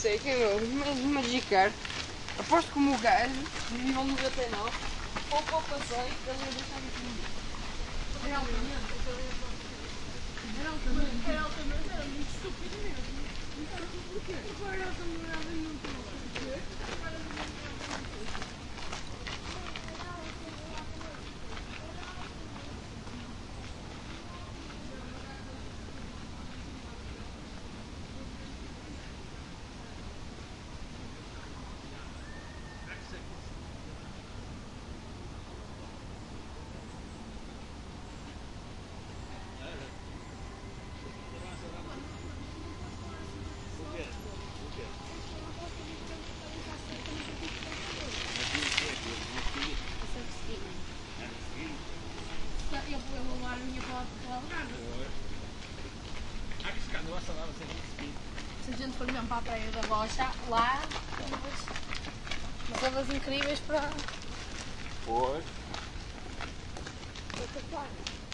sei quem é o Magikarp. Aposto que o meu gajo, no nível 99, pouco ao passeio, ele ia deixar de comigo. Era altamente, era muito estúpido mesmo. Porquê? Agora eu também não era muito eu vou levar a minha foto para o Algarve. Se a gente for mesmo para a praia da Rocha, lá umas ondas incríveis para... Pois.